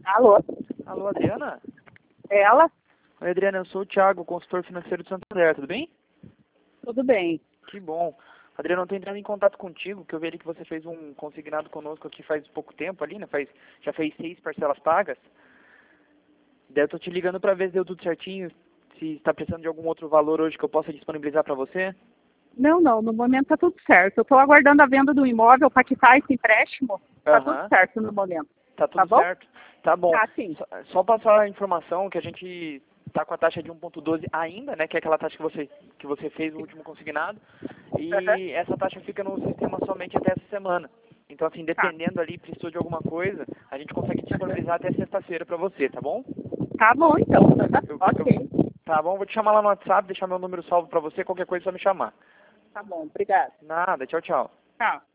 Alô? Alô, Adriana? Ela? Oi, Adriana, eu sou o Thiago, consultor financeiro de Santander, tudo bem? Tudo bem. Que bom. Adriana, eu estou entrando em contato contigo, que eu vi ali que você fez um consignado conosco aqui faz pouco tempo ali, né? Já fez 6 parcelas pagas. Daí eu tô te ligando para ver se deu tudo certinho, se está precisando de algum outro valor hoje que eu possa disponibilizar para você. Não, no momento tá tudo certo. Eu estou aguardando a venda do imóvel para quitar esse empréstimo. Tá tudo Aham. certo no momento. Tá Tá tudo bom? certo? Tá bom. Tá, sim. Só passar a informação que a gente tá com a taxa de 1,12 ainda, né? Que é aquela taxa que você fez no último consignado. Aham. E essa taxa fica no sistema somente até essa semana. Então, assim, Tá. dependendo ali, precisou de alguma coisa, a gente consegue disponibilizar até sexta-feira para você, tá bom? Tá bom, então. Ok. Tá bom, vou te chamar lá no WhatsApp, deixar meu número salvo para você, qualquer coisa é só me chamar. Tá bom, obrigada. Nada, tchau, tchau. Tchau.